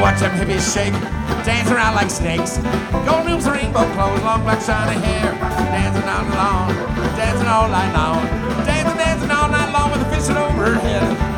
watch them hippies shake, dance around like snakes. Gold loops, rainbow clothes, long black shiny hair, dancing on the lawn, dancing all night long, dancing all night long with a fishing over her head.